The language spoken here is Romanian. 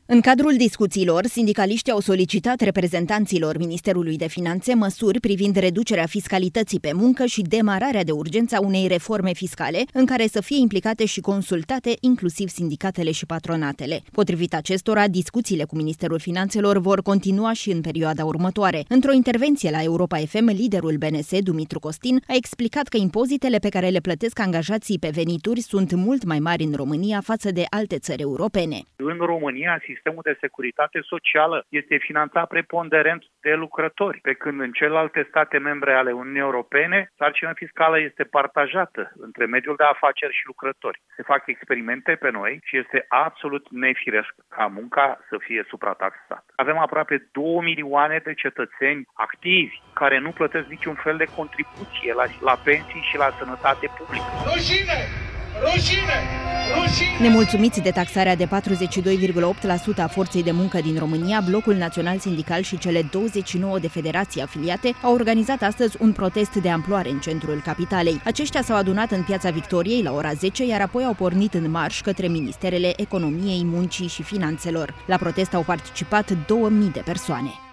În cadrul discuțiilor, sindicaliștii au solicitat reprezentanților Ministerului de Finanțe măsuri privind reducerea fiscalității pe muncă și demararea de urgență a unei reforme fiscale, în care să fie implicate și consultate inclusiv sindicatele și patronatele. Potrivit acestora, discuțiile cu Ministerul Finanțelor vor continua și în perioada următoare. Într-o intervenție la Europa FM, liderul BNS, Dumitru Costin, a explicat că impozitele pe care le plătesc angajații pe venituri sunt mult mai mari în România față de alte țări europene. În România, sistemul de securitate socială este finanțat preponderent de lucrători, pe când în celelalte state membre ale Uniunii Europene, sarcina fiscală este partajată între mediul de afaceri și lucrători. Se fac experimente pe noi și este absolut nefiresc ca munca să fie suprataxată. Avem aproape 2 milioane de cetățeni activi care nu plătesc niciun fel de contribuție la pensii și la sănătate publică. Rușine! Rușine! Rușine! Nemulțumiți de taxarea de 42,8% a forței de muncă din România, Blocul Național Sindical și cele 29 de federații afiliate au organizat astăzi un protest de amploare în centrul capitalei. Aceștia s-au adunat în Piața Victoriei la ora 10, iar apoi au pornit în marș către Ministerele Economiei, Muncii și Finanțelor. La protest au participat 2000 de persoane.